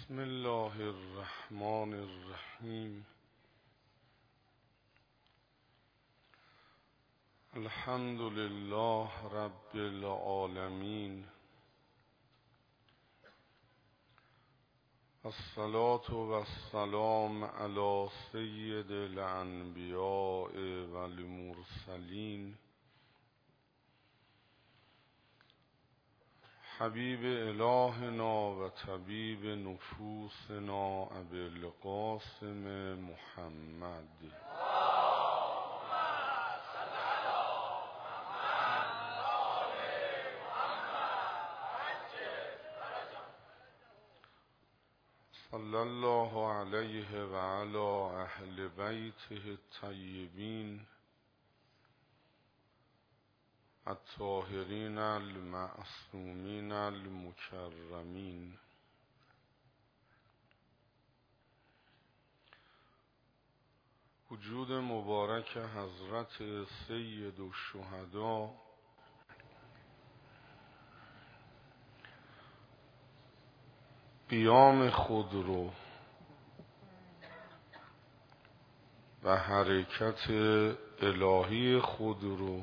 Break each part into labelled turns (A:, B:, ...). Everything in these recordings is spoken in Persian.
A: بسم الله الرحمن الرحیم. الحمد لله رب العالمین. الصلاة والسلام علی سید الانبیاء والمرسلین حبیب الهنا و طبیب نفوسنا ابی القاسم محمد. صلی الله علیه و علی اهل بیته الطیبین الطاهرین المعصومین المکرمین. وجود مبارک حضرت سید الشهدا قیام خود رو و حرکت الهی خود رو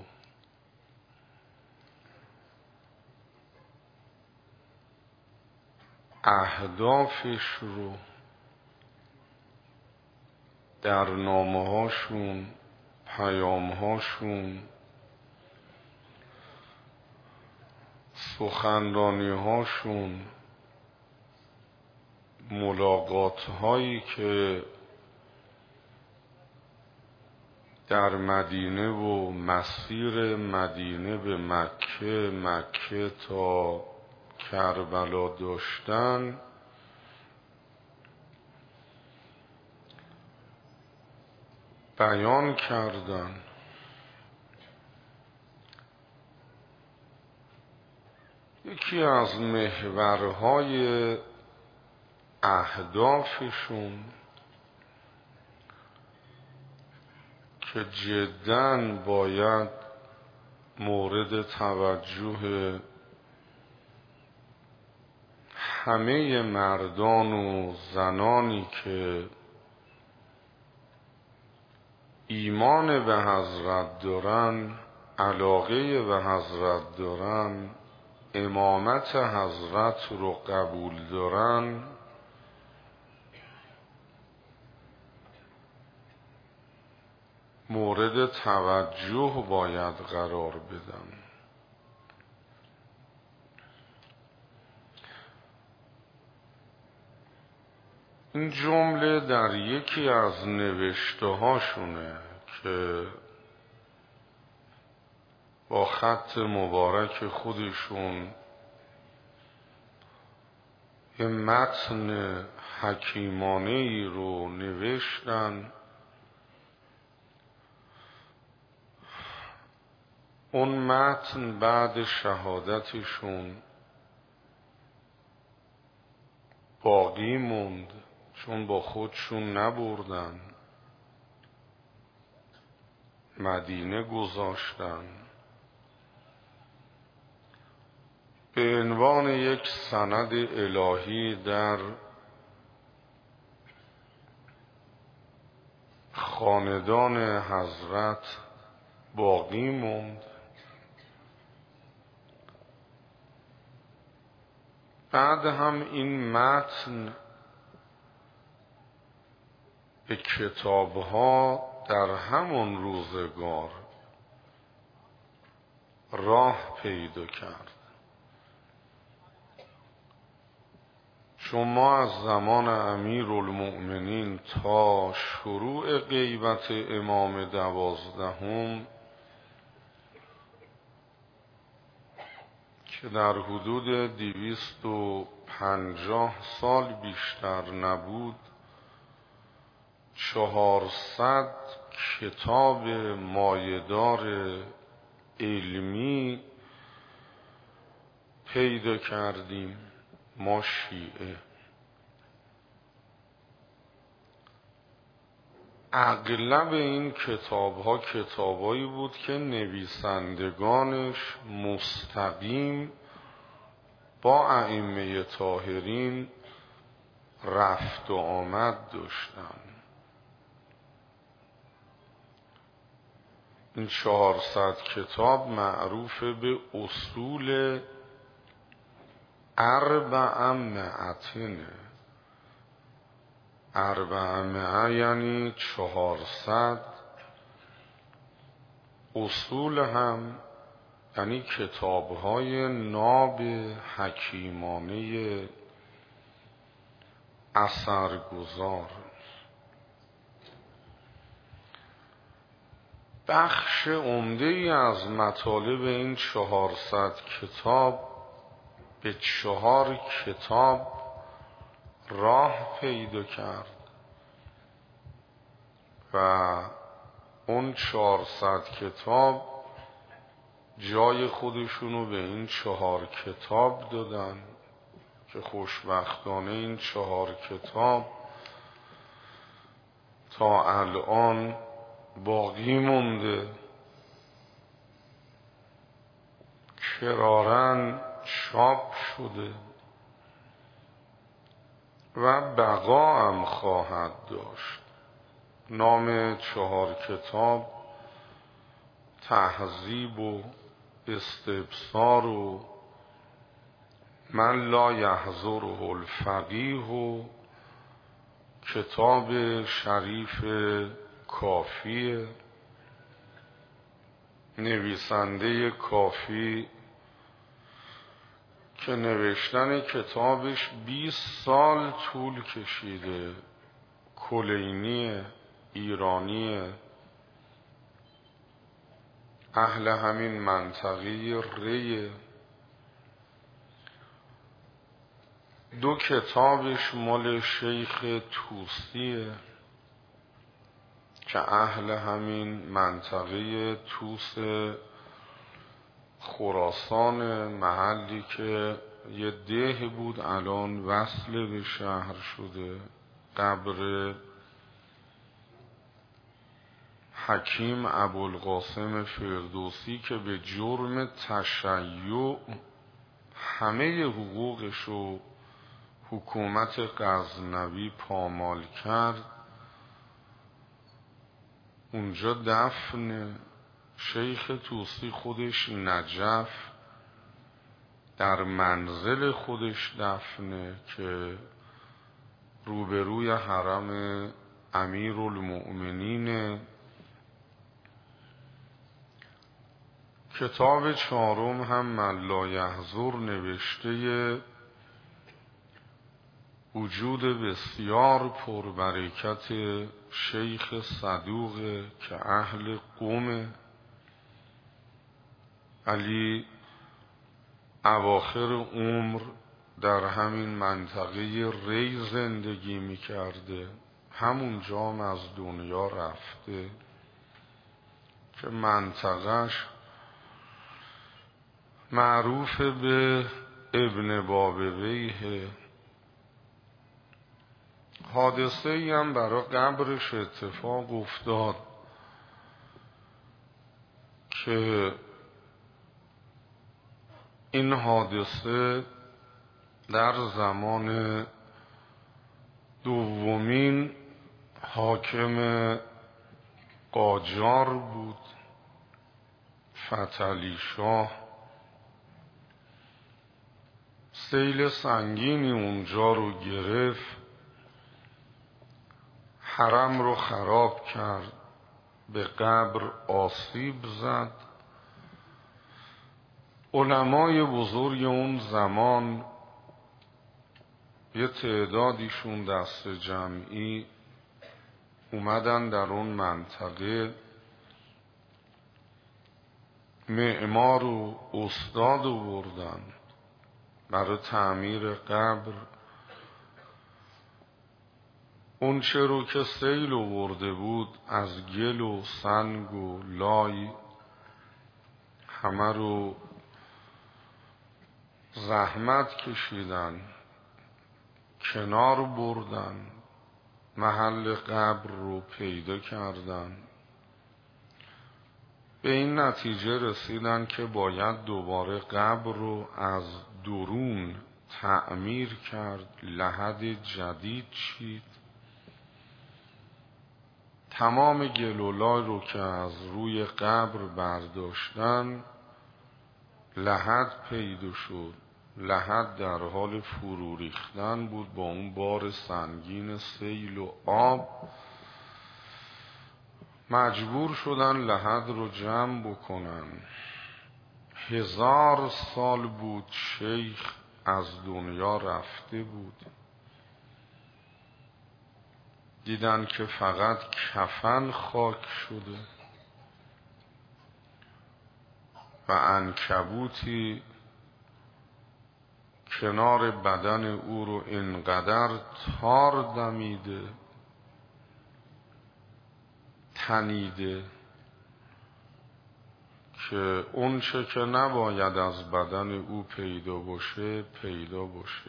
A: اهدافش رو در نامه هاشون، پیام هاشون، سخنرانی هاشون، ملاقات هایی که در مدینه و مسیر مدینه به مکه، مکه تا کربلا داشتن، بیان کردن. یکی از محورهای اهدافشون که جداً باید مورد توجه همه مردان و زنانی که ایمان به حضرت دارن، علاقه به حضرت دارن، امامت حضرت رو قبول دارن، مورد توجه باید قرار بدن. این جمله در یکی از نوشته هاشونه که با خط مبارک خودشون یه متن حکیمانه ای رو نوشتن. اون متن بعد شهادتشون باقی موند، چون با خودشون نبردن، مدینه گذاشتن. به عنوان یک سند الهی در خاندان حضرت باقی موند. بعد هم این متن به کتابها در همون روزگار راه پیدا کرد. چون ما از زمان امیرالمؤمنین تا شروع غیبت امام 12 که در حدود 250 سال بیشتر نبود، 400 کتاب مایه‌دار علمی پیدا کردیم ما شیعه. اغلب این کتاب‌ها کتابایی بود که نویسندگانش مستقیم با ائمه طاهرین رفت و آمد داشتن. این 400 کتاب معروف به اصول 400. 400 یعنی 400. اصول هم یعنی کتاب‌های ناب حکیمانه اثرگذار. بخش عمده‌ای از مطالب این 400 کتاب به 4 کتاب راه پیدا کرد و اون 400 کتاب جای خودشونو به این 4 کتاب دادن که خوشبختانه این 4 کتاب تا الان باقی مونده، کراراً چاپ شده و بقا هم خواهد داشت. نام 4 کتاب تهذیب و استبصار و من لا یحضره الفقیه و کتاب شریف کافی. نویسنده کافی که نوشتن کتابش 20 سال طول کشیده، کلینی ایرانی اهل همین منطقه ریه. 2 کتابش مال شیخ توسیه که اهل همین منطقه توس خراسان، محلی که یه ده بود الان وصل به شهر شده. قبر حکیم ابوالقاسم فردوسی که به جرم تشیع همه حقوقشو حکومت غزنوی پامال کرد، اونجا دفن. شیخ توسی خودش نجف در منزل خودش دفنه که روبروی حرم امیرالمؤمنین. کتاب 4 هم من لا یحضر نوشته وجود بسیار پربرکت شیخ صدوق که اهل قم، علی اواخر عمر در همین منطقه ری زندگی میکرده، همونجا هم از دنیا رفته که منطقهش معروف به ابن بابویه. حادثه ای هم برای قبرش اتفاق افتاد که این حادثه در زمان دومین حاکم قاجار بود، فتحعلی شاه. سیل سنگینی اونجا رو گرفت، حرم رو خراب کرد، به قبر آسیب زد. علمای بزرگ اون زمان یه تعدادیشون دست جمعی اومدن در اون منطقه، معمار و استاد آوردن برای تعمیر قبر. اون چه رو که سیل آورده بود از گل و سنگ و لای همه رو زحمت کشیدن، کنار بردن، محل قبر رو پیدا کردن. به این نتیجه رسیدن که باید دوباره قبر رو از درون تعمیر کرد، لحد جدید چید. تمام گلولای رو که از روی قبر برداشتن لحد پیدا شد. لحد در حال فرو ریختن بود با اون بار سنگین سیل و آب. مجبور شدن لحد رو جمع بکنن. 1000 سال بود شیخ از دنیا رفته بود. دیدن که فقط کفن خاک شده و عنکبوتی کنار بدن او رو اینقدر تار دمیده، تنیده که اون چه که نباید از بدن او پیدا باشه پیدا باشه.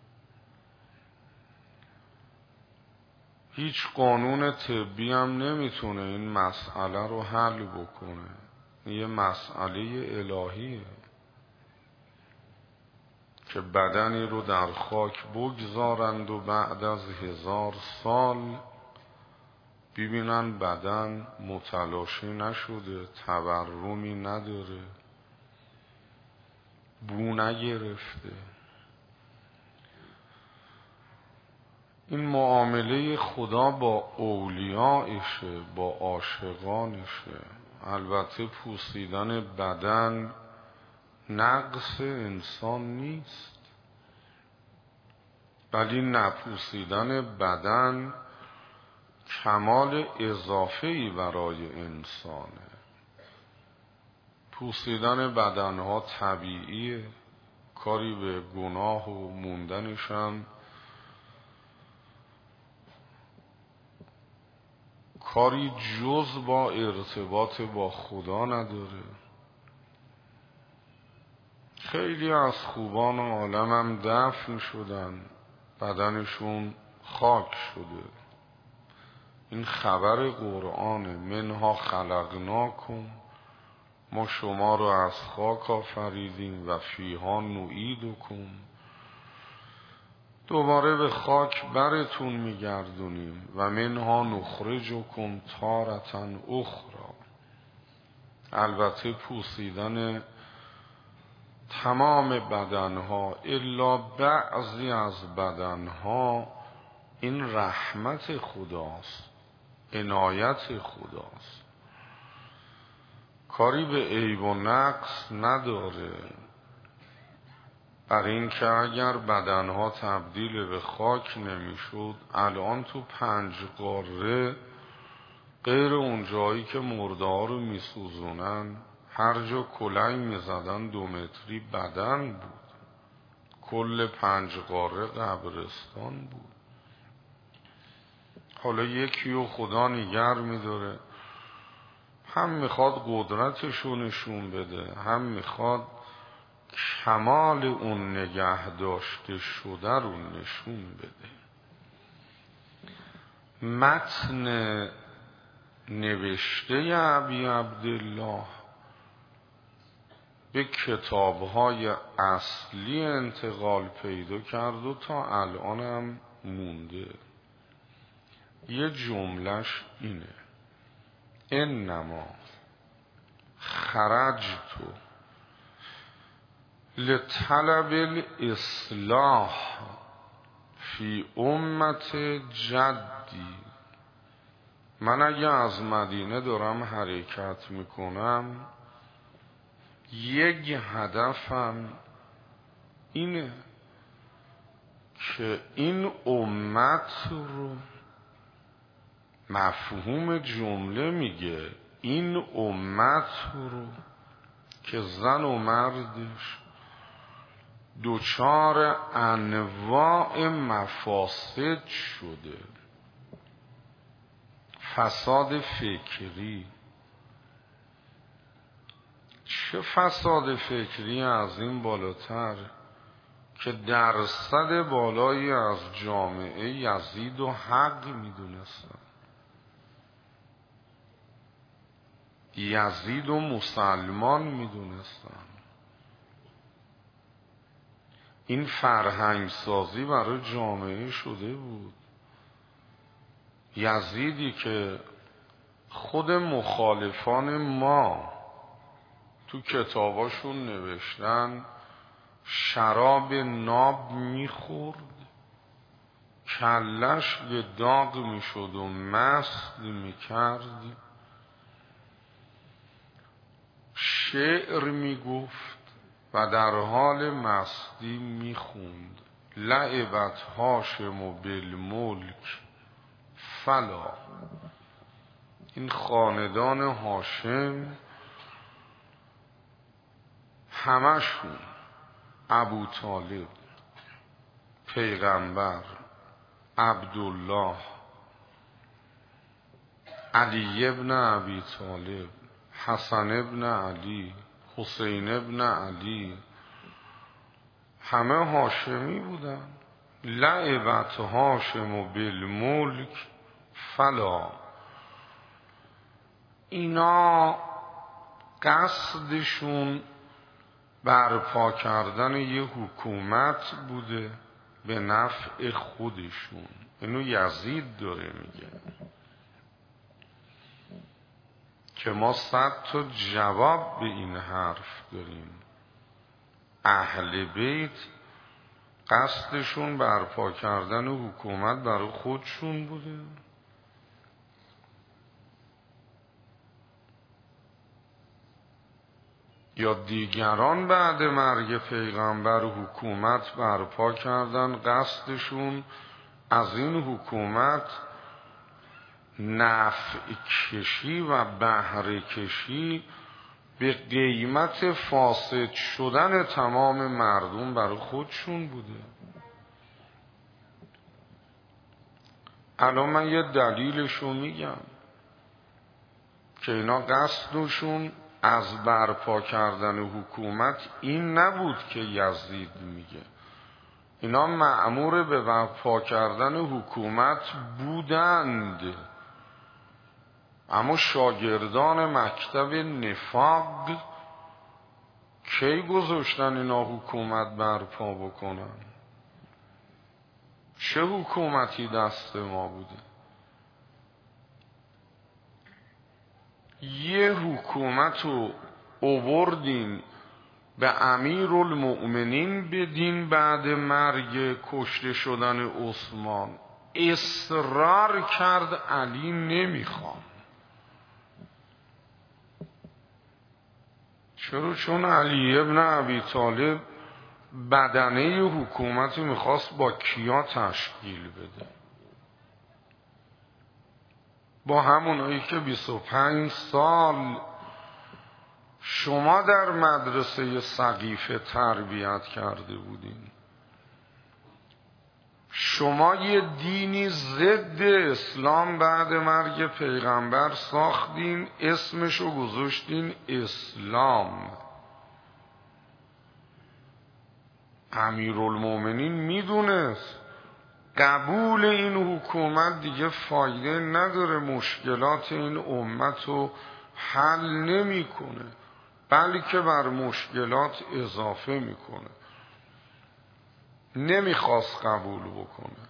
A: هیچ قانون طبی هم نمیتونه این مسئله رو حل بکنه. یه مسئله الهیه که بدنی رو در خاک بگذارند و بعد از 1000 سال ببینن بدن متلاشی نشده، تورمی نداره، بو نگرفته. این معامله خدا با اولیائشه، با عاشقانشه. البته پوسیدن بدن نقص انسان نیست، ولی نپوسیدن بدن کمال اضافه‌ای برای انسانه. پوسیدن بدنها طبیعیه، کاری به گناه و موندنشم کاری جز با ارتباط با خدا نداره. خیلی از خوبان عالم هم دفن شدن، بدنشون خاک شده. این خبر قرآنه. منها خلقناکم، ما شما رو از خاک آفریدیم و فیها نعیدکم، دوباره به خاک برتون میگردونیم و منها نخرجکم تارة اخرى. البته پوسیدن تمام بدنها الا بعضی از بدنها این رحمت خداست، عنایت خداست، کاری به عیب و نقص نداره. برای این که اگر بدنها تبدیل به خاک نمیشد، الان تو 5 قاره غیر اون جایی که مرده ها رو میسوزونن، هر جا کلنگ میزدن 2 متری بدن بود. کل 5 قاره قبرستان بود. حالا یکی و خدا نگر میداره، هم میخواد قدرتشو نشون بده، هم میخواد کمال اون نگه داشته شده رو نشون بده. متن نوشته ابی عبدالله به کتابهای اصلی انتقال پیدا کرد و تا الان هم مونده. یه جملش اینه: انما خرجت لطلب الاصلاح فی امت جدی. من اگه از مدینه دارم حرکت میکنم، یک هدفم اینه که این امت رو، مفهوم جمله میگه این امت رو که زن و مردش دچار انواع مفاسد شده، فساد فکری. چه فساد فکری از این بالاتر که درصد بالایی از جامعه یزید و حق میدونستن، یزید و مسلمان میدونستن. این فرهنگ سازی برای جامعه شده بود. یزیدی که خود مخالفان ما تو کتاباشون نوشتن شراب ناب میخورد، کلش به داغ میشد و مست میکرد، شعر میگفت و در حال مستی میخوند. لعبت هاشم بالملک فلا. این خاندان هاشم همشون، ابوطالب، پیغمبر، عبدالله، علی ابن ابی طالب، حسن ابن علی، حسین ابن علی، همه هاشمی بودن. لعبت هاشم بالملک فلا. اینا قصدشون برپا کردن یه حکومت بوده به نفع خودشون. اینو یزید داره میگه که ما 100 تا جواب به این حرف داریم. اهل بیت قصدشون برپا کردن حکومت برای خودشون بوده. یا دیگران بعد مرگ پیغمبر حکومت برپا کردن، قصدشون از این حکومت نفع کشی و بهره کشی به قیمت فاسد شدن تمام مردم برای خودشون بوده. الان من یه دلیلشو میگم که اینا قصدشون از برپا کردن حکومت این نبود که یزید میگه. اینا مأمور به برپا کردن حکومت بودند، اما شاگردان مکتب نفاق کی گذاشتن اینا حکومت برپا بکنن؟ چه حکومتی دست ما بوده؟ یه حکومت رو آوردین به امیرالمؤمنین بدین بعد مرگ کشته شدن عثمان. اصرار کرد علی نمیخوام. چرا؟ چون علی ابن ابی طالب بدنه حکومت میخواست با کیا تشکیل بده؟ با همونایی که 25 سال شما در مدرسه سقیفه تربیت کرده بودین. شما یه دینی ضد اسلام بعد مرگ پیغمبر ساختین، اسمشو گذاشتین اسلام. امیرالمؤمنین میدونست قبول این حکومت دیگه فایده نداره، مشکلات این امت رو حل نمیکنه، بلکه بر مشکلات اضافه میکنه. نمیخواست قبول بکنه،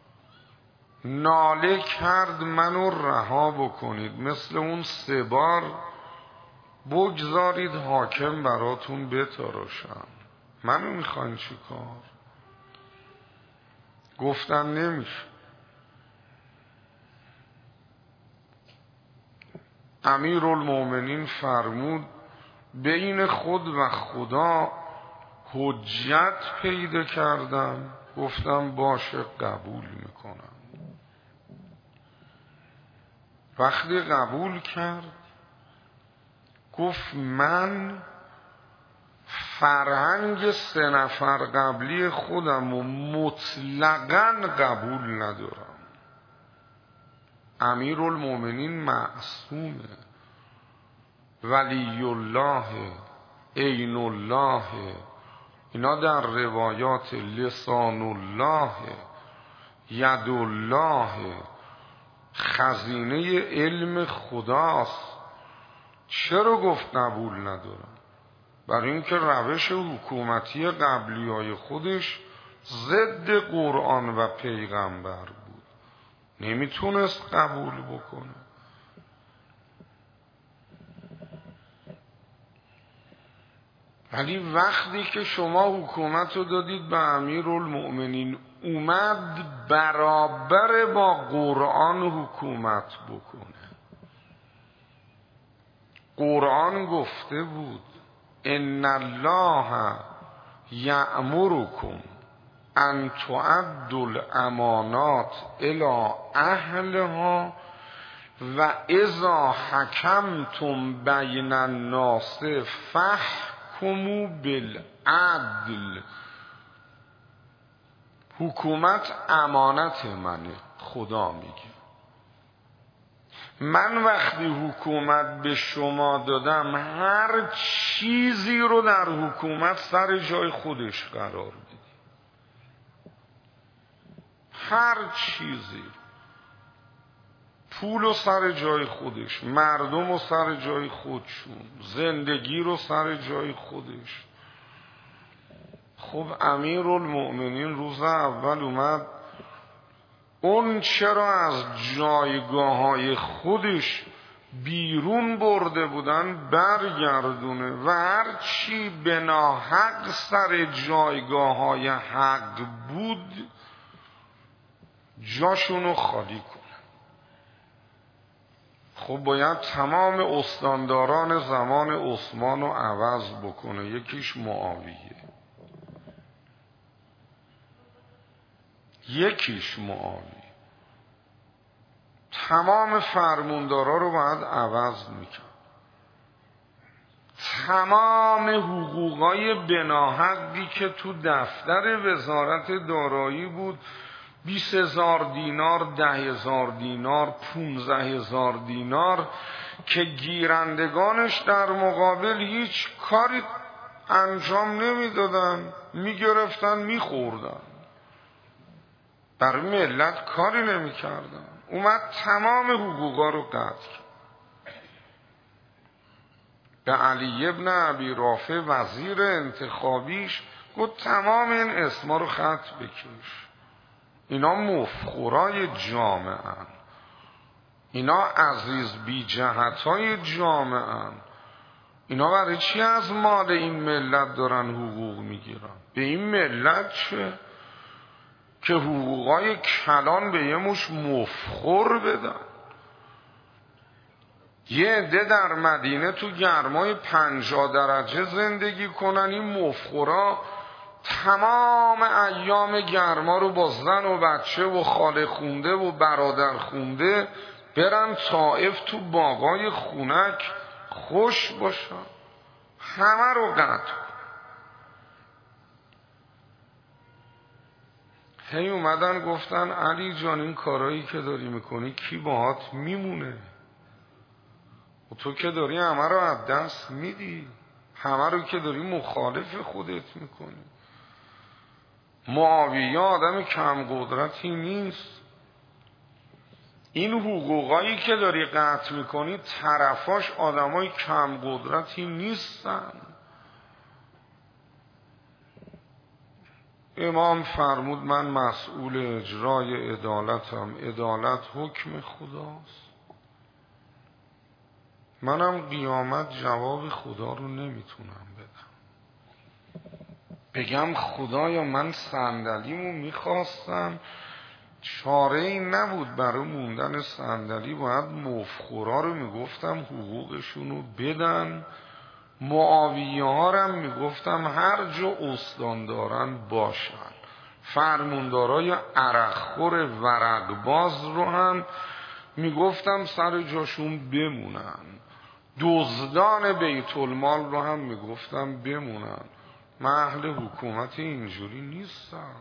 A: ناله کرد منو رها بکنید، مثل اون 3 بار بگذارید حاکم براتون بتراشم. منو میخواین چی کار؟ گفتن نمیشه. امیرالمؤمنین فرمود بین خود و خدا حجت پیدا کردم. گفتم باشه قبول میکنم. وقتی قبول کرد گفت من فرهنگ 3 نفر قبلی خودم و مطلقاً قبول ندارم. امیرالمؤمنین معصومه، ولی الله، عین الله، اینا در روایات لسان الله، ید الله، خزینه علم خداست. چرا گفت قبول ندارم؟ برای اینکه روش حکومتی قبلیای خودش ضد قرآن و پیغمبر بود، نمیتونست قبول بکنه. ولی وقتی که شما حکومت رو دادید به امیرالمؤمنین، اومد برابر با قرآن حکومت بکنه. قرآن گفته بود ان الله یأمرکم ان تؤدوا الامانات الی اهلها و اذا حکمتم بین الناس فاحکموا بالعدل. حکومت امانت منه، خدا میگه. من وقتی حکومت به شما دادم، هر چیزی رو در حکومت سر جای خودش قرار بدی. هر چیزی، پول رو سر جای خودش، مردم رو سر جای خودشون، زندگی رو سر جای خودش. خب امیرالمؤمنین روز اول اومد اون چرا از جایگاه‌های خودش بیرون برده بودن برگردونه و هر چی به ناحق سر جایگاه‌های حق بود جاشونو خالی کنه. خب باید تمام استانداران زمان عثمان رو عوض بکنه. یکیش معاویه، تمام فرماندارا رو باید عوض میکرد. تمام حقوقای بناحقی که تو دفتر وزارت دارایی بود، 20,000 دینار، 10,000 دینار، 15,000 دینار، که گیرندگانش در مقابل هیچ کاری انجام نمیدادن، میگرفتن میخوردن، بر ملت کاری نمیکردن. اومد تمام حقوقا رو قطع کرد. به علی ابن ابی رافع وزیر انتخابیش گفت تمام این اسما رو خط بکش. اینا مفخورای جامعه، اینا عزیز بی جهتای جامعه، اینا برای چی از مال این ملت دارن حقوق میگیرن؟ به این ملت چه که حقوقای کلان به یه مش مفخور بدن؟ یه عده در مدینه تو گرمای 50 درجه زندگی کنن، این مفخورا تمام ایام گرما رو با زن و بچه و خاله خونده و برادر خونده برن طائف تو باغای خونک خوش باشن، همه رو قطع. هی اومدن گفتن علی جان این کارایی که داری میکنی کی باهات میمونه؟ و تو که داری همه رو از دست میدی، همه رو که داری مخالف خودت میکنی. معاویه آدم کم قدرتی نیست. این حقوقایی که داری قطع میکنی طرفاش آدمای کم قدرتی نیستن. امام فرمود من مسئول اجرای عدالتم، عدالت حکم خداست. منم قیامت جواب خدا رو نمیتونم بدم، بگم خدایا من صندلیمو میخواستم، چاره ای نبود برای موندن صندلی، باید مفخورا رو میگفتم حقوقشونو بدن، معاویه ها رو میگفتم هر جا استان دارن باشن، فرماندارای عرقخور ورقباز رو هم میگفتم سر جاشون بمونن، دزدان بیت المال رو هم میگفتم بمونن. من اهل حکومت اینجوری نیستم.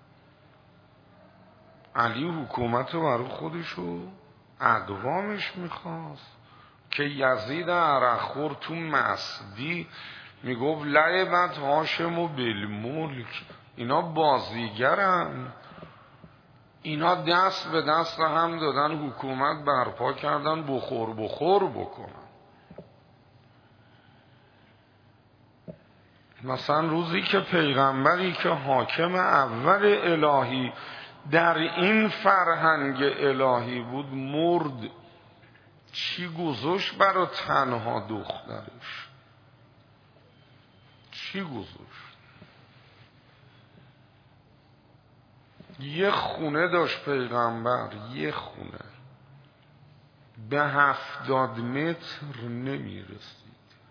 A: علی حکومت رو برای خودشو اقوامش میخواست که یزید عرقخور تو مسدی میگفت لعبت هاشم و بالملک، اینا بازیگرن، اینا دست به دست هم دادن حکومت برپا کردن بخور بکنن. مثلا روزی که پیغمبری که حاکم اول الهی در این فرهنگ الهی بود مرد، چی گذاشت برا تنها دخترش؟ چی گذاشت؟ یه خونه داشت پیغمبر، یه خونه به 70 متر نمیرسید.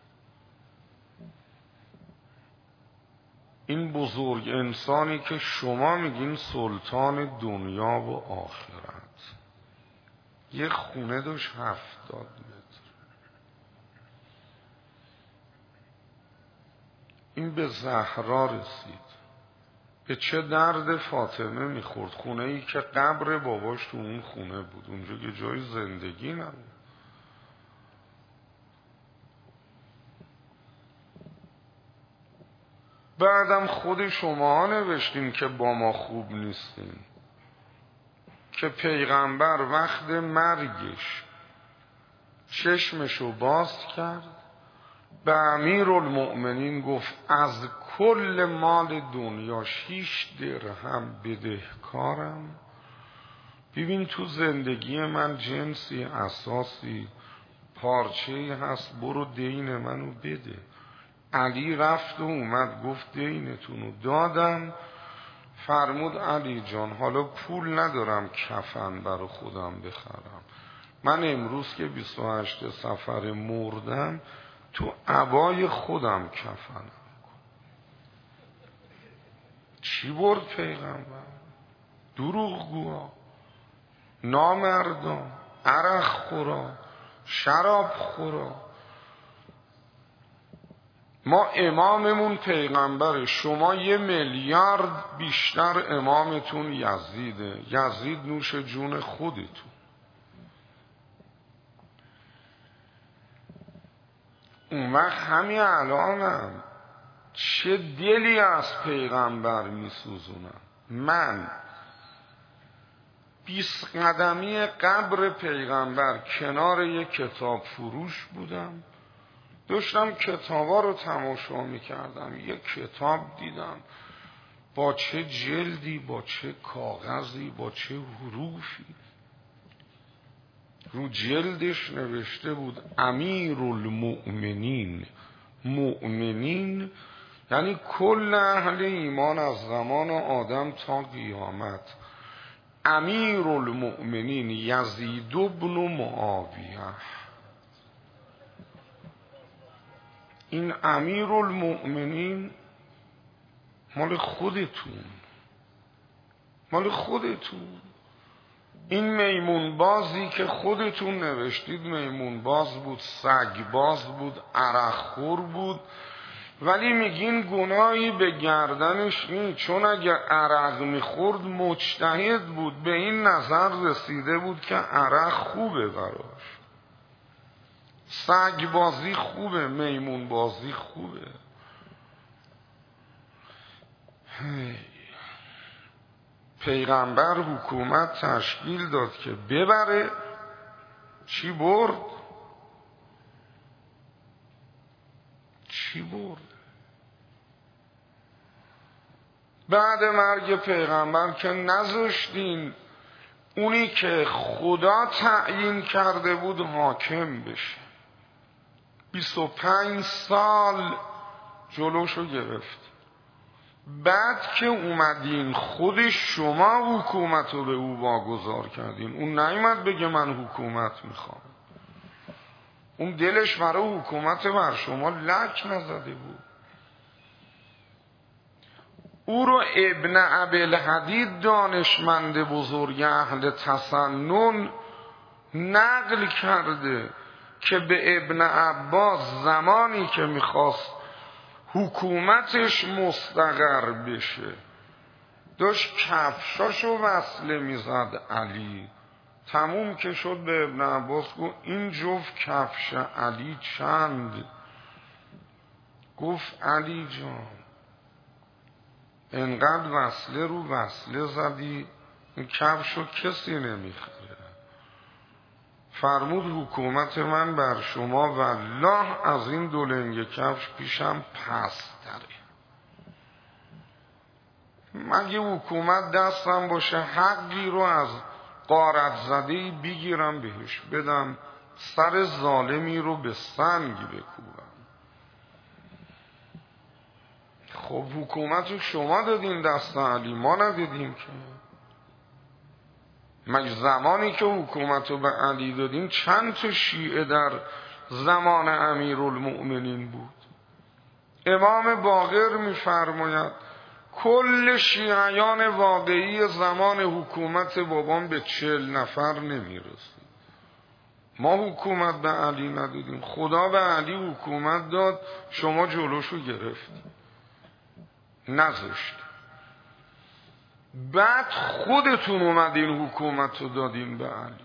A: این بزرگ انسانی که شما میگین سلطان دنیا و آخرت، یه خونه داشت 70 متر. این به زهرا رسید. به چه درد فاطمه میخورد؟ خونه ای که قبر باباش تو اون خونه بود، اونجا که جای زندگی نبود. بعدم خود شما نوشتین که با ما خوب نیستین، که پیغمبر وقت مرگش چشمشو باز کرد، به امیرالمؤمنین گفت از کل مال دنیا 6 درهم بدهکارم. ببین تو زندگی من جنسی اساسی پارچه‌ای هست، برو دین منو بده. علی رفت و اومد گفت دینتونو دادم. فرمود علی جان حالا پول ندارم کفن برا خودم بخرم، من امروز که 28 صفر مردم تو عبای خودم کفنم کن. چی برد پیغمبر؟ دروغگوها، نامردا، عرق خورا، شراب خورا. ما اماممون پیغمبره، شما 1 میلیارد بیشتر امامتون یزیده. یزید نوش جون خودتون. اون وقت همین الانم چه دلی از پیغمبر میسوزونم. من 20 قدمی قبر پیغمبر کنار یک کتاب فروش بودم، داشتم کتابا رو تماشا میکردم. یک کتاب دیدم با چه جلدی، با چه کاغذی، با چه حروفی. رو جلدش نوشته بود امیرالمؤمنین. مؤمنین یعنی کل اهل ایمان از زمان آدم تا قیامت. امیرالمؤمنین یزید بن معاویه. این امیرالمؤمنین مال خودتون، مال خودتون. این میمون بازی که خودتون نوشتید میمون باز بود، سگ باز بود، عرق خور بود، ولی میگین گناهی به گردنش نیست، چون اگر عرق میخورد مجتهد بود، به این نظر رسیده بود که عرق خوبه براش. سگ بازی خوبه، میمون بازی خوبه. پیغمبر حکومت تشکیل داد که ببره، چی برد؟ چی برد؟ بعد مرگ پیغمبر که نذاشتین اونی که خدا تعیین کرده بود حاکم بشه. 25 سال جلوشو گرفت. بعد که اومدین خود شما حکومت رو به او واگذار کردین. اون نیومد بگه من حکومت میخوام. اون دلش برای حکومت بر شما لک نزده بود. او رو ابن ابی‌الحدید دانشمند بزرگ اهل تسنن نقل کرده که به ابن عباس زمانی که میخواست حکومتش مستقر بشه داشت کفشاشو وصله میزد علی. تموم که شد به ابن عباس گفت این جفت کفش علی چند؟ گفت علی جان انقدر وصله رو وصله زدی این کفشو کسی نمیخره. فرمود حکومت من بر شما والله از این دو لنگ کفش پیشم پست‌تره. مگه حکومت دستم باشه حقی رو از غارت زده‌ای بگیرم بهش بدم، سر ظالمی رو به سنگ بکوبم؟ خب حکومت رو شما دادین دست علی، ما ندادیم که. مگه زمانی که حکومت رو به علی دادین چند تا شیعه در زمان امیرالمؤمنین بود؟ امام باقر می‌فرماید کل شیعیان واقعی زمان حکومت بابام به 40 نفر نمی‌رسید. ما حکومت به علی ندادیم، خدا به علی حکومت داد، شما جلوشو گرفتید نذاشت. بعد خودتون اومدین حکومت رو دادین به علی.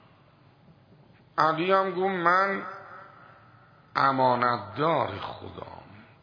A: علی هم گفت من امانتدار خدام،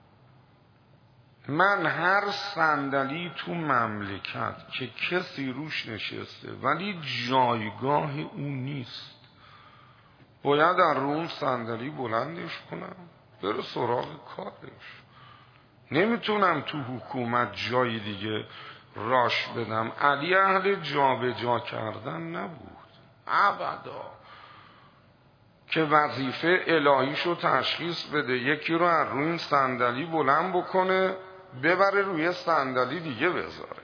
A: من هر صندلی تو مملکت که کسی روش نشسته ولی جایگاه اون نیست، باید در روم صندلی بلندش کنم بره سراغ کارش. نمیتونم تو حکومت جای دیگه راش بدم. علی اهل جابجا کردن نبود ابدا، که وظیفه الهیشو تشخیص بده، یکی رو از روی این صندلی بلند بکنه ببره روی صندلی دیگه بذاره.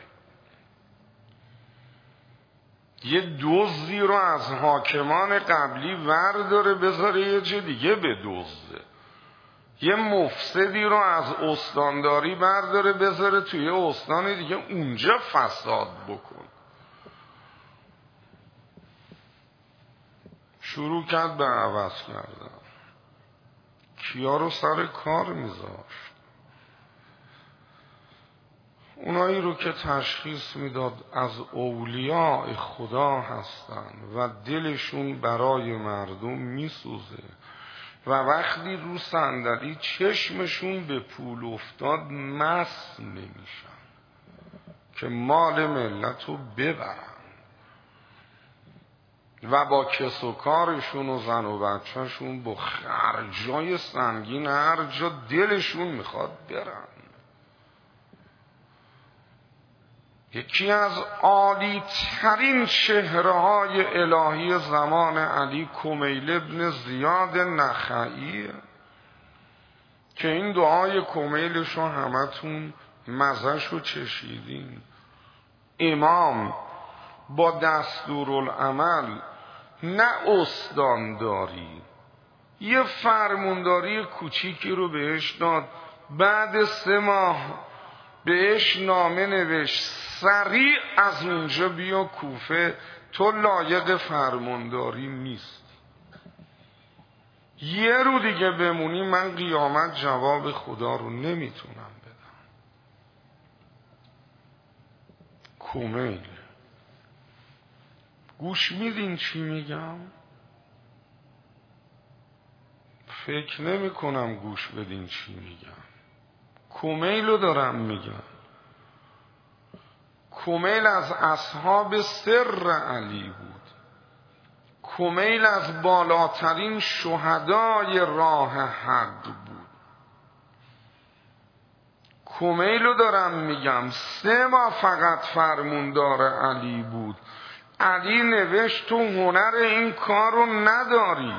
A: یه دزدی رو از حاکمان قبلی ورداره بذاره یه جا دیگه بدزده. یه مفسدی رو از استانداری برداره بذاره توی استان دیگه اونجا فساد بکن. شروع کرد به عوض کردن. کیا رو سر کار میذاشت؟ اونایی رو که تشخیص میداد از اولیاء خدا هستن و دلشون برای مردم میسوزه و وقتی رو صندلی چشمشون به پول افتاد مست نمیشن که مال ملت رو ببرن و با کس و کارشون و زن و بچهشون با خرجای سنگین هر جا دلشون میخواد برن. یکی از عالی ترین چهره‌های الهی زمان علی کمیل ابن زیاد نخعیه که این دعای کمیلش رو همتون مزه‌ش رو چشیدین. امام با دستورالعمل نه استانداری، یه فرمانداری کوچیکی رو بهش داد، بعد 3 ماه بهش نامه نوشت سریع از اونجا بیا کوفه، تو لایق فرمانداری نیست، یه رو دیگه بمونی من قیامت جواب خدا رو نمیتونم بدم. کمیل گوش میدین چی میگم؟ فکر نمی کنم گوش بدین چی میگم. کمیل رو دارم میگم. کمیل از اصحاب سر علی بود. کمیل از بالاترین شهدای راه حق بود. کمیل رو دارم میگم 3 ماه فقط فرماندار علی بود. علی نوشت تو هنر این کار رو نداری،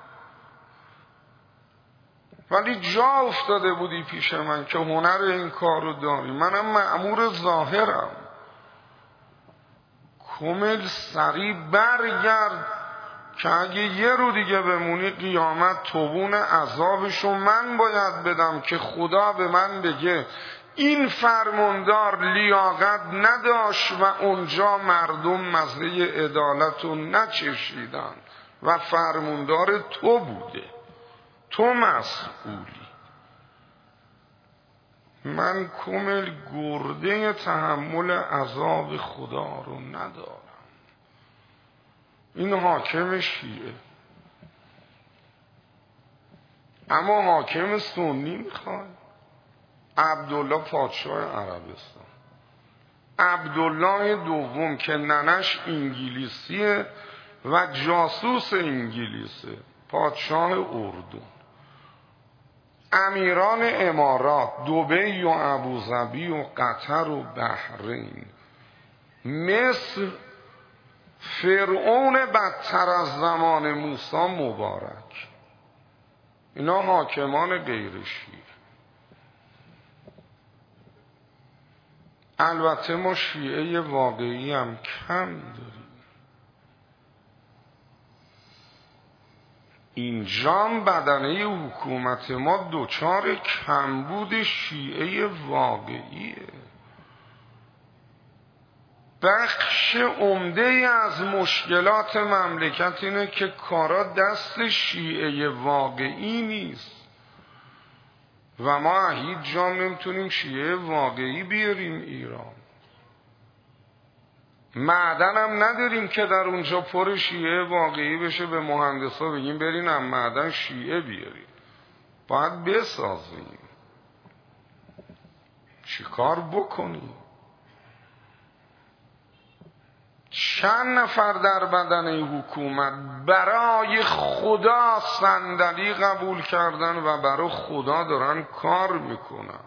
A: ولی جا افتاده بودی پیش من که هنر این کار رو داری، منم مأمور ظاهرم. کمیل سریع برگرد که اگه یه رو دیگه بمونی قیامت توبون عذابشو من باید بدم که خدا به من بگه این فرماندار لیاقت نداشت و اونجا مردم مزه عدالت رو نچشیدن و فرماندار تو بوده، تو مسئولی. من کمیل گرده تحمل عذاب خدا رو ندارم. این حاکم شیعه، اما حاکم سنی میخواد. عبدالله پادشاه عربستان، عبدالله دوم که ننش انگلیسیه و جاسوس انگلیسه، پادشاه اردن، امیران امارات، دبی و ابوظبی و قطر و بحرین، مصر، فرعون بدتر از زمان موسی مبارک، اینا حاکمان غیر شیعه. البته ما شیعه واقعی هم کم داریم. اینجا بدنه حکومت ما دچار کمبود شیعه واقعیه. بخش عمده از مشکلات مملکت اینه که کارا دست شیعه واقعی نیست و ما هیچ جا نمیتونیم شیعه واقعی بیاریم ایران. معدن هم نداریم که در اونجا پر شیعه واقعی بشه به مهندسا بگیم برین هم معدن شیعه بیاریم. باید بسازیم. چی کار بکنیم؟ چند نفر در بدن حکومت برای خدا صندلی قبول کردن و برای خدا دارن کار میکنن.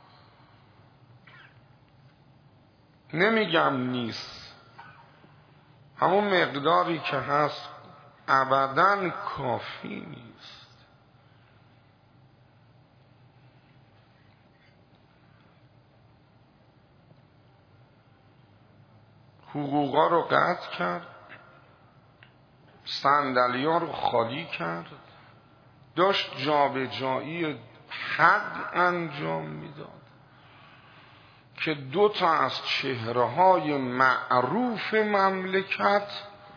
A: نمیگم نیست، همون مقداری که هست ابداً کافی نیست. حقوقا رو قطع کرد، صندلی ها رو خالی کرد، داشت جابجایی حق انجام میداد که دو تا از چهره‌های معروف مملکت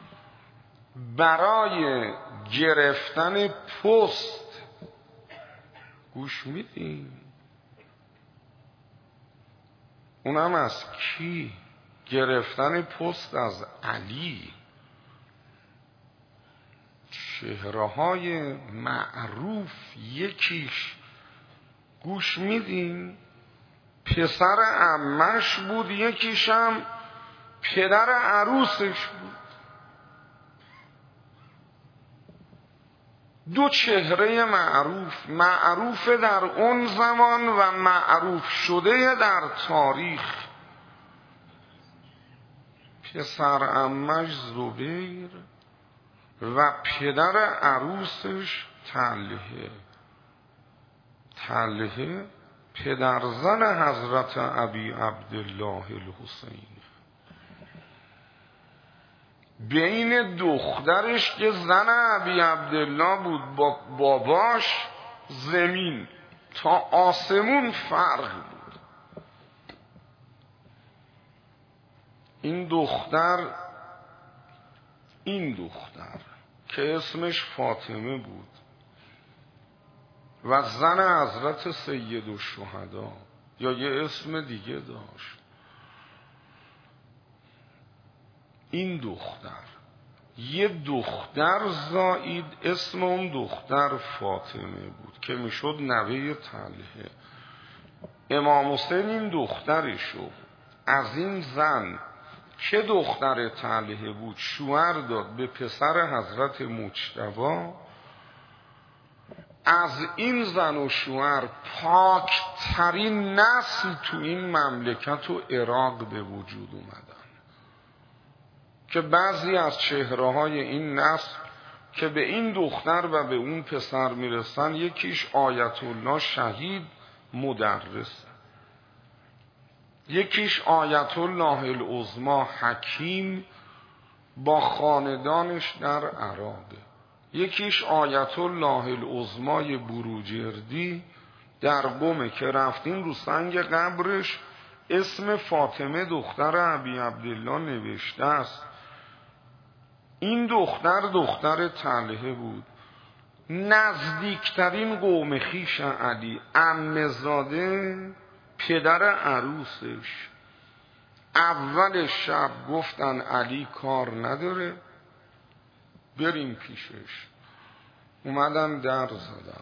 A: برای گرفتن پست، گوش میدین؟ اونم از کی؟ گرفتن پست از علی. چهره‌های معروف، یکیش گوش میدین؟ پسر عمش بود، یکیش هم پدر عروسش بود. دو چهره معروف در اون زمان و معروف شده در تاریخ. پسر عمش زبیر و پدر عروسش طلحه. طلحه پدرزن حضرت ابی عبدالله الحسین. بین دخترش که زن ابی عبدالله بود با باباش زمین تا آسمون فرق بود. این دختر که اسمش فاطمه بود و زن حضرت سید الشهدا یا یه اسم دیگه داشت، این دختر یه دختر زایید اسم اون دختر فاطمه بود که میشد نوه طلحه. امام حسین این دخترشو از این زن که دختر طلحه بود شوهر داد به پسر حضرت مجتبی. از این زن و شوهر پاکترین نسل تو این مملکت و عراق به وجود اومدن که بعضی از چهره‌های این نسل که به این دختر و به اون پسر میرسن، یکیش آیت الله شهید مدرس، یکیش آیت الله العظما حکیم با خاندانش در عراق، یکیش آیت الله العظمای بروجردی در قم که رفتیم رو سنگ قبرش اسم فاطمه دختر ابی عبدالله نوشته است. این دختر طلحه بود. نزدیکترین قوم خویش علی، عمه‌زاده پدر عروسش، اول شب گفتن علی کار نداره بریم پیشش. اومدن در زدن.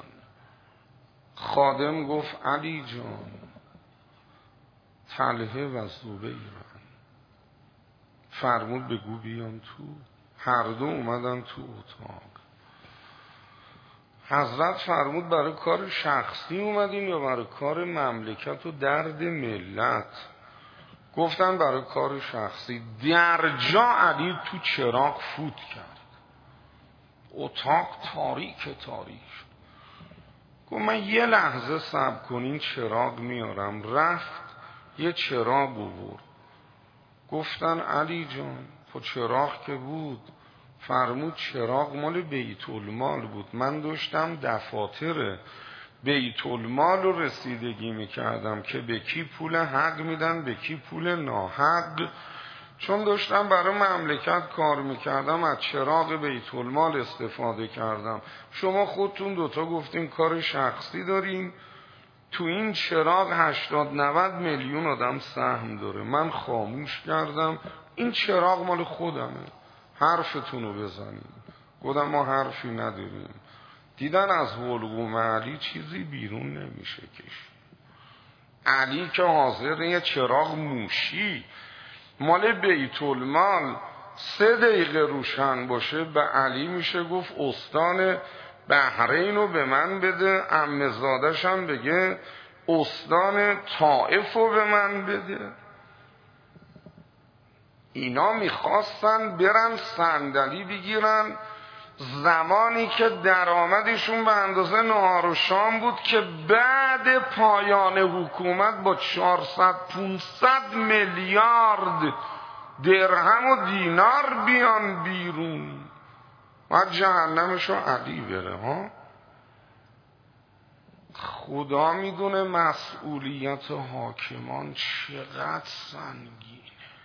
A: خادم گفت علی جان طلحه و زبیرن. فرمود بگو بیان تو. هر دو اومدن تو اتاق. حضرت فرمود برای کار شخصی اومدین یا برای کار مملکت و درد ملت؟ گفتن برای کار شخصی. در جا علی تو چراغ فوت کرد، اتاق تاریک تاریک. گفت من یه لحظه صبر کنین چراغ میارم. رفت یه چراغ آورد. گفتن علی جان خب چراغ که بود. فرمود چراغ مال بیت المال بود، من داشتم دفاتر بیت المال رو رسیدگی میکردم که به کی پول حق میدن به کی پول ناحق. چون داشتم برای مملکت کار میکردم از چراغ بیت المال استفاده کردم. شما خودتون دوتا گفتین کار شخصی دارین، تو این چراغ 80-90 میلیون آدم سهم داره. من خاموش کردم، این چراغ مال خودمه، حرفتون رو بزنین. گفتم ما حرفی نداریم. دیدن از حلقوم علی چیزی بیرون نمیشه کشید. علی که حاضر یه چراغ موشی مال بیت المال 3 دقیقه روشن باشه به علی میشه گفت استان بحرین رو به من بده، عمه‌زاده‌شم بگه استان طائف رو به من بده. اینا میخواستن برن صندلی بگیرن زمانی که درآمدشون به اندازه نهار و شام بود که بعد پایان حکومت با 400-500 میلیارد درهم و دینار بیان بیرون و جهنمشو علی بره. ها خدا میدونه مسئولیت حاکمان چقدر سنگین.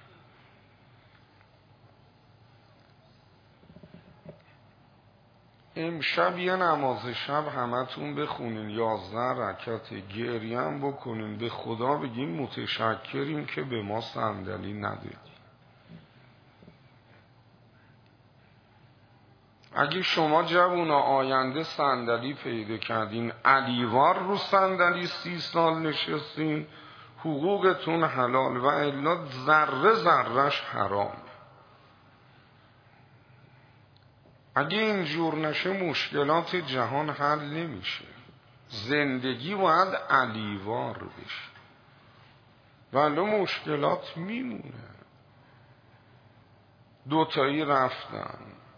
A: امشب یه نماز شب همتون بخونین 11 رکعت، گریه هم بکنین، به خدا بگین متشکریم که به ما صندلی ندادی. اگه شما جوونا آینده صندلی پیدا کردین، علیوار رو صندلی 30 سال نشستین، حقوقتون حلال و الا ذره ذرهش حرام. اگه اینجور نشه مشکلات جهان حل نمیشه. زندگی باید علیوار بشه ولی مشکلات میمونه. دوتایی رفتن.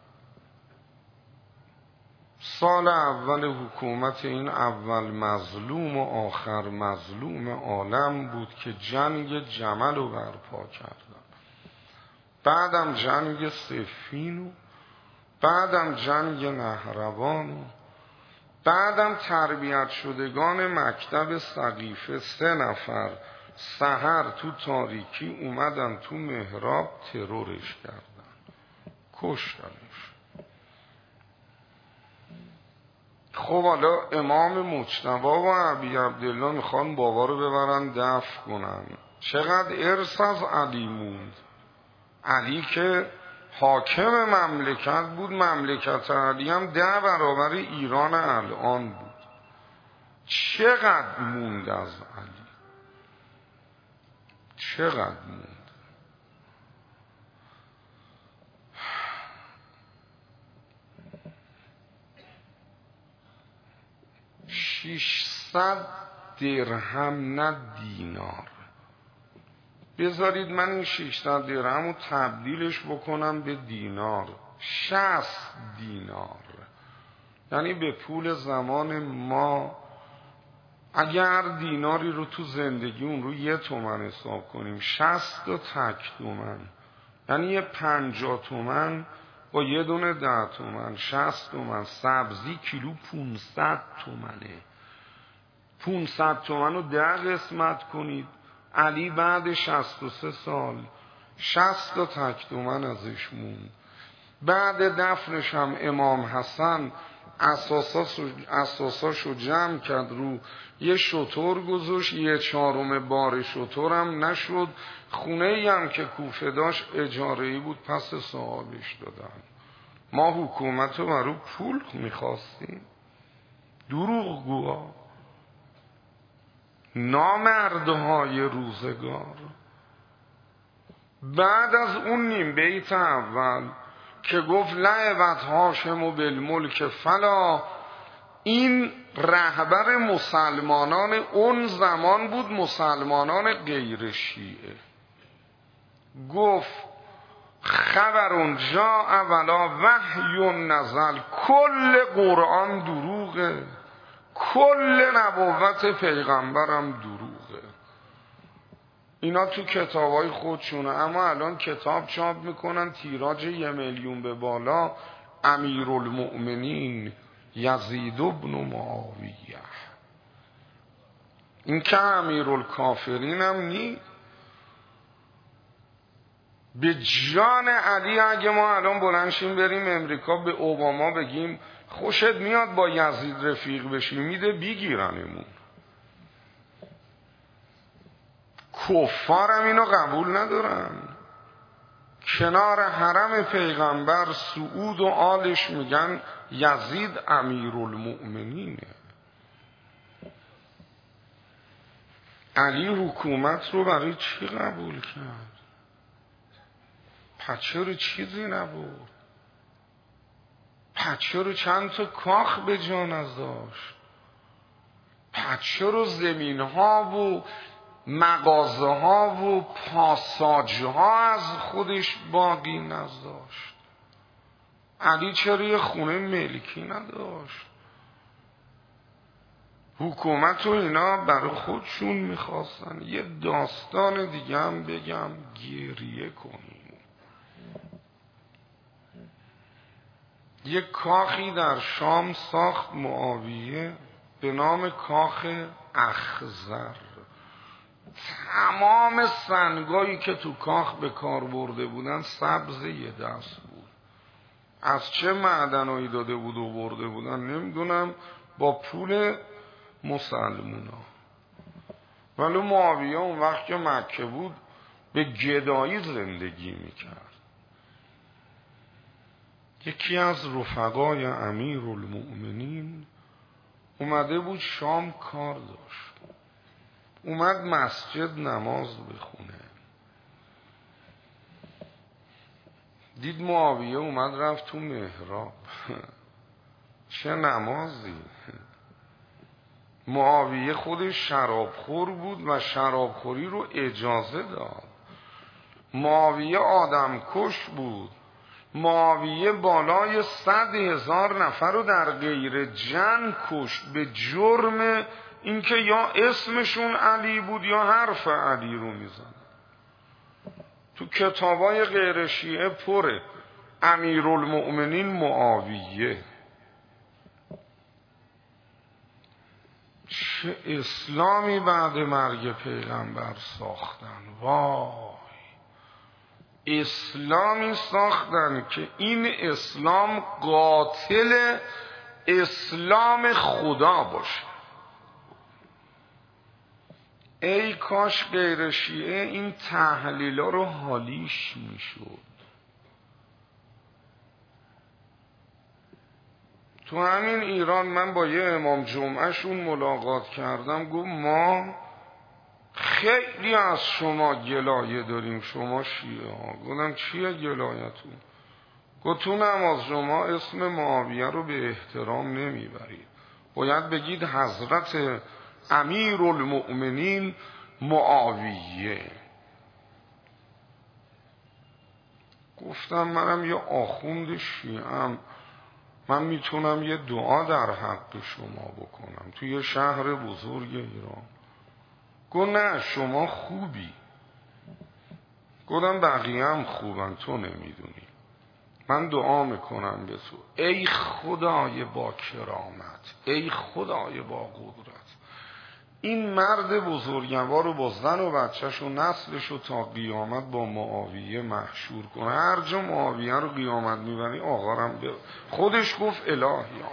A: سال اول حکومت این اول مظلوم و آخر مظلوم عالم بود که جنگ جمل رو برپا کردن. بعدم جنگ صفین و بعدم جنگ نهروان، بعدم تربیت شدگان مکتب سقیفه 3 نفر سحر تو تاریکی اومدن تو محراب ترورش کردن، کشتنش. خب حالا امام مجتبی و ابی عبدالله میخوان بابا رو ببرن دفن کنن. چقدر ارث از علی موند. علی که حاکم مملکت بود، مملکت علی هم 10 برابر ایران الان بود. چقدر موند از علی، چقدر موند. 600 درهم نه دینار. بذارید من این 600 درهم رو تبدیلش بکنم به دینار. 60 دینار یعنی به پول زمان ما اگر دیناری رو تو زندگی اون رو 1 تومن حساب کنیم، 60 تا تک تومن یعنی یه 50 تومن با یه دونه 10 تومن، 60 تومن. سبزی کیلو 500 تومنه. 500 تومن رو 10 قسمت کنید. علی بعد 63 سال 60 تا تک تومن ازش موند. بعد دفنش هم امام حسن اساساشو جمع کرد رو یه شتر گذاشت، 1/4 بار شتر هم نشد. خونه ای هم که کوفه داشت اجاره‌ای بود، پس صاحبش دادن. ما حکومت رو برای پول میخواستیم. دروغگوها، نامردهای روزگار. بعد از اون نیم بیت اول که گفت لعبت هاشم و بالملک فلا، این رهبر مسلمانان اون زمان بود، مسلمانان غیر شیعه. گفت خبر جاء ولا وحی نزل، کل قرآن دروغه، کل نبوت پیغمبرم دروغه. اینا تو کتابای خودشونه، اما الان کتاب چاپ میکنن تیراژ 1 میلیون به بالا، امیرالمؤمنین یزید بن معاویه. این که امیرالکافرین هم نی. به جان علی اگه ما الان بلند شیم بریم امریکا به اوباما بگیم خوشت میاد با یزید رفیق بشی، میده بگیرنمون. کفارم اینو قبول ندارن. کنار حرم پیغمبر سعود و آلش میگن یزید امیرالمؤمنینه. علی حکومت رو برای چی قبول کرد؟ پس چرا چیزی نبود؟ پس چرا چند تا کاخ به جا نذاشت؟ پس چرا زمین ها و مغازه ها و پاساژ ها از خودش باقی نذاشت؟ علی چرا یه خونه ملکی نداشت؟ حکومت و اینا برای خودشون میخواستن. یه داستان دیگه هم بگم گریه کنیم. یه کاخی در شام ساخت معاویه به نام کاخ اخضر. تمام سنگایی که تو کاخ به کار برده بودن سبز یه دست بود. از چه معدنایی داده بود و برده بودن نمیدونم، با پول مسلمونا. ولی معاویه اون وقت که مکه بود به گدایی زندگی میکرد. یکی از رفقای امیرالمؤمنین اومده بود شام کار داشت، اومد مسجد نماز بخونه. دید معاویه اومد رفت تو محراب. چه نمازی! معاویه خودش شرابخور بود و شرابخوری رو اجازه داد. معاویه آدمکش بود. معاویه بالای 100,000 نفر رو در غیر جنگ کشت به جرم اینکه یا اسمشون علی بود یا حرف علی رو میزن. تو کتابای غیر شیعه پره امیرالمؤمنین معاویه. چه اسلامی بعد مرگ پیغمبر ساختن! وای، اسلامی ساختن که این اسلام قاتل اسلام خدا باشه. ای کاش غیر شیعه این تحلیلا رو حالیش میشد. تو همین ایران من با یه امام جمعه شون ملاقات کردم، گفت ما خیلی از شما گلایه داریم، شما شیعه ها. گفتم چیه گلایتون؟ گفت تو نماز شما اسم معاویه رو به احترام نمیبرید، باید بگید حضرت امیرالمؤمنین معاویه. گفتم منم یه آخوند شیعه‌ام، من میتونم یه دعا در حق شما بکنم توی یه شهر بزرگ ایران. گفت نه شما خوبی. گفتم بقیه هم خوبن، تو نمیدونی. من دعا میکنم به تو، ای خدای با کرامت، ای خدای با قدرت، این مرد بزرگوار رو با زن و بچهش و نسلش رو تا قیامت با معاویه محشور کنه. هر جا معاویه رو قیامت میبنی آقارم خودش گفت الهی.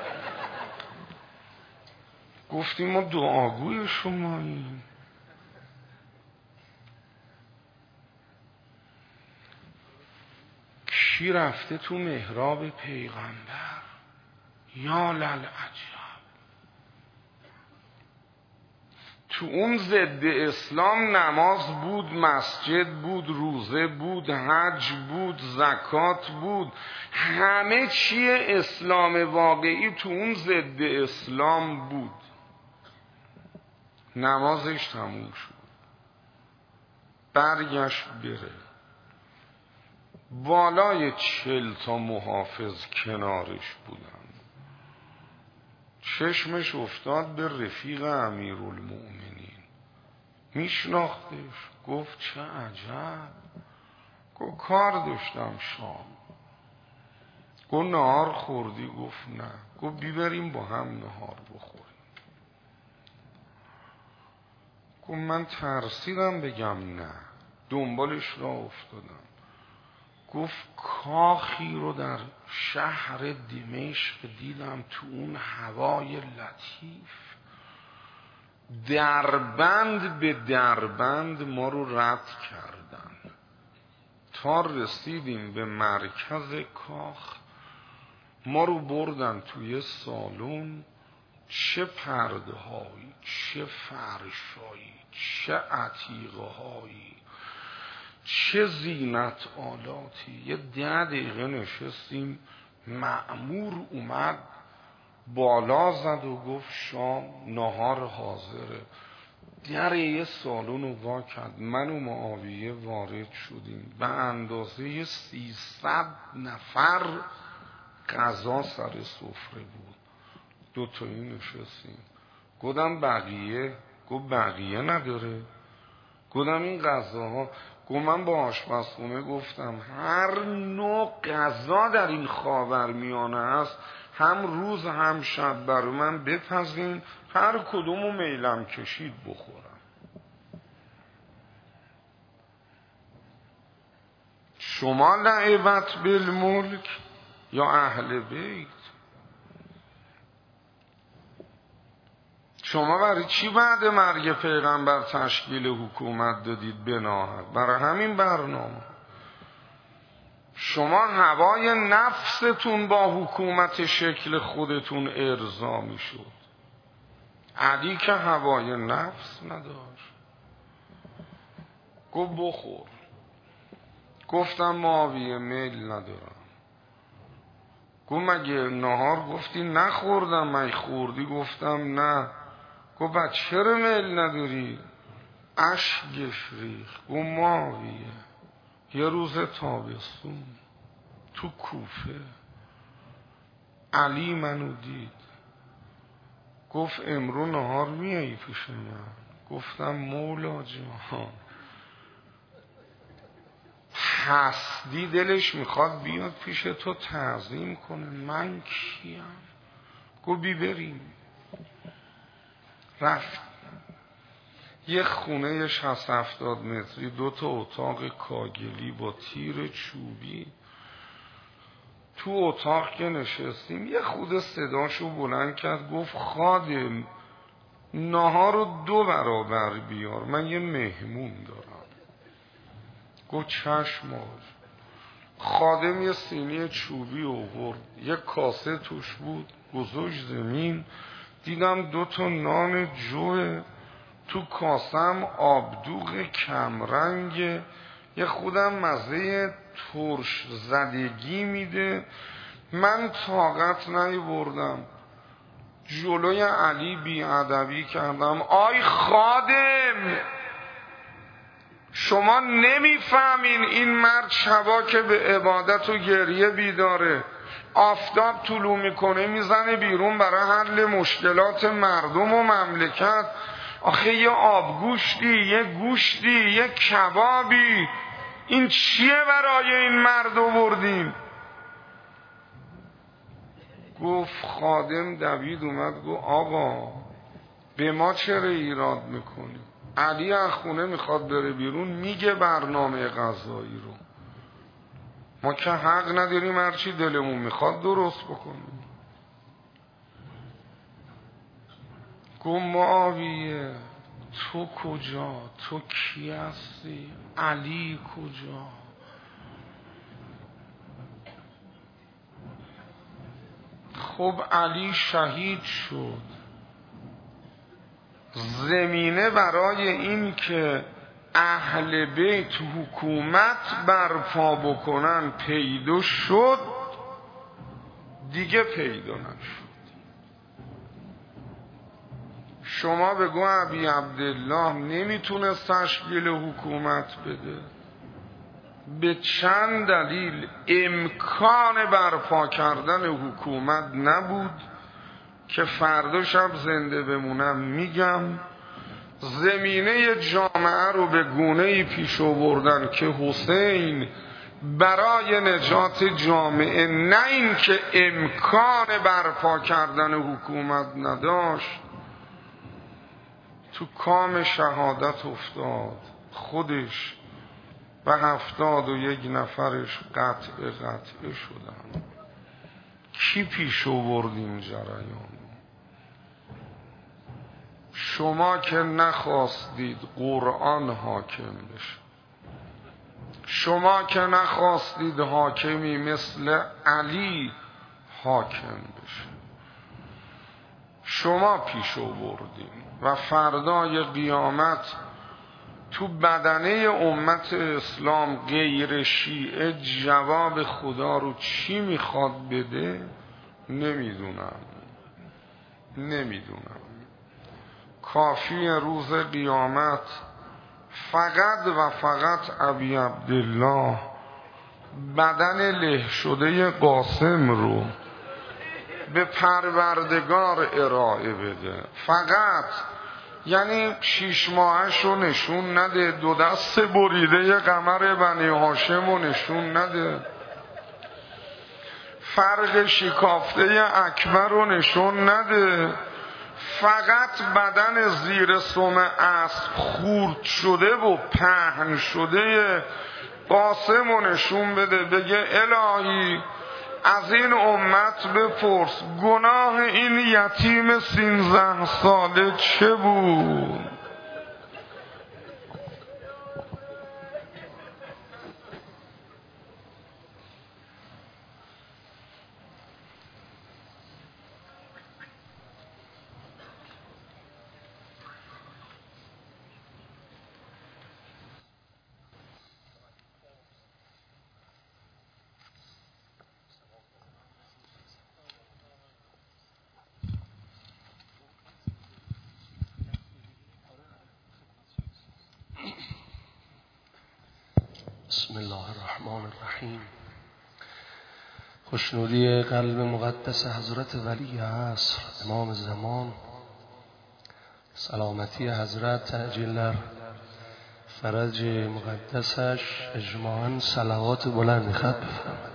A: گفتیم ما دعاگوی شماییم. کی رفته تو محراب پیغمبر؟ یا للعجب! تو اون ضد اسلام نماز بود، مسجد بود، روزه بود، حج بود، زکات بود، همه چیه اسلام واقعی تو اون ضد اسلام بود. نمازش تموم شد، برگشت بره، بالای 40 تا محافظ کنارش بودن. چشمش افتاد به رفیق امیرالمؤمنین، میشناختش. گفت چه عجب. گفت کار داشتم شام. گفت نهار خوردی؟ گفت نه. گفت بیبریم با هم نهار بخوریم. گفت من ترسیدم بگم نه، دنبالش را افتادم. گفت کاخی رو در شهر دمشق دیدم، تو اون هوای لطیف دربند به دربند ما رو رد کردن تا رسیدیم به مرکز کاخ. ما رو بردن توی سالن، چه پرده هایی، چه فرشایی، چه عتیقه هایی، چه زینت آلاتی. یه 10 دقیقه نشستیم، مأمور اومد بالا زد و گفت شام نهار حاضره. در یه سالن رو وا کرد، من و معاویه وارد شدیم، به اندازه 300 نفر غذا سر سفره بود. 2 تایی نشستیم. گفتم بقیه؟ گفت بقیه نداره. گفتم این غذاها؟ گفت من با آشپزخونه گفتم هر نوع غذا در این خاورمیانه است، هم روز هم شب برای من بپزین، هر کدومو میلم کشید بخورم. شما لعبت بالملک یا اهل بیت؟ شما برای چی بعد مرگ پیغمبر تشکیل حکومت دادید بناهد؟ برای همین برنامه. شما هوای نفستون با حکومت شکل خودتون ارضا می شد. علی که هوای نفس نداشت. گفت بخور. گفتم معاویه میل ندارم. گفت مگه نهار گفتی نخوردم؟ مگه خوردی؟ گفتم نه. گفت بعد چرا میل نداری؟ اشکش ریخت. گفت معاویه یه روز تابستون تو کوفه علی منو دید، گفت امرو نهار میایی پیش من؟ گفتم مولا جان حسدی دلش میخواد بیاد پیش تو تعظیم کنه، من کیم؟ گفت بی بریم. رفت یه خونه 60-70 متری، 2 تا اتاق کاگلی با تیر چوبی. تو اتاق که نشستیم یه خود صداشو بلند کرد، گفت خادم نهار رو 2 برابر بیار، من یه مهمون دارم. گفت چشم آج. خادم یه سینی چوبی آورد، یه کاسه توش بود، گذاشت زمین. دیدم 2 تا نان جوه، تو کاسم آبدوغ کمرنگ، یه خودم مزه ترش زدگی میده. من طاقت نیاوردم، جلوی علی بیادبی کردم. آی خادم شما نمیفهمین این مرد شبا که به عبادت و گریه بیداره، آفتاب طلوع میکنه میزنه بیرون برای حل مشکلات مردم و مملکت. آخه یه آبگوشتی، یه گوشتی، یه کبابی، این چیه برای این مرد آوردین؟ گفت خادم دوید اومد گفت آقا به ما چرا ایراد میکنی؟ علی از خونه میخواد بره بیرون، میگه برنامه غذایی رو، ما که حق نداریم هرچی دلمون میخواد درست بکنیم. گفت معاویه تو کجا؟ تو کی هستی؟ علی کجا؟ خب علی شهید شد. زمینه برای این که اهل بیت حکومت برپا بکنن پیدا شد، دیگه پیدا نشد. شما بگو ابی عبدالله نمیتونست تشکیل حکومت بده، به چند دلیل امکان برپا کردن حکومت نبود که فردا شب زنده بمونم میگم. زمینه جامعه رو به گونه‌ای پیش آوردن که حسین برای نجات جامعه، نه این که امکان برپا کردن حکومت نداشت، تو کام شهادت افتاد، خودش و 71 نفرش قطعه شدن. کی پیش آورد این جریان؟ شما که نخواستید قرآن حاکم بشه، شما که نخواستید حاکمی مثل علی حاکم بشه، شما پیش آوردید و فردای قیامت تو بدنه امت اسلام غیر شیعه جواب خدا رو چی میخواد بده؟ نمیدونم. کافی روز قیامت فقط و فقط ابی عبدالله بدن له شده قاسم رو به پروردگار ارائه بده، فقط. یعنی 6 ماهش رو نشون نده، 2 دست بریده قمر بنی هاشم رو نشون نده، فرق شکافته اکبر رو نشون نده، فقط بدن زیر سم اسب خورد شده و پهن شده قاسم رو نشون بده، بگه الهی از این امت بپرس گناه این یتیم 13 ساله چه بود؟
B: بسم الله الرحمن الرحیم. خوشنودی قلب مقدس حضرت ولی عصر امام زمان، سلامتی حضرت تعجیل در فرج مقدسش، اجماعاً صلوات بلند خط بفرمایید.